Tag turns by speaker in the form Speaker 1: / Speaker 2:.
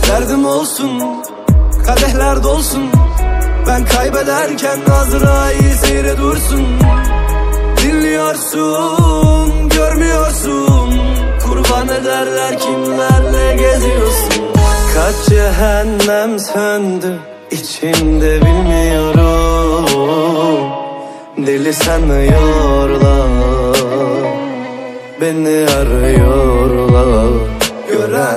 Speaker 1: Derdim olsun, kadehler dolsun. Ben kaybederken Azrail seyre dursun. Dinliyorsun, görmüyorsun. Kurban ederler kimlerle geziyorsun. Kaç cehennem söndü içimde bilmiyorum. Deli sanıyorlar, beni arıyorlar.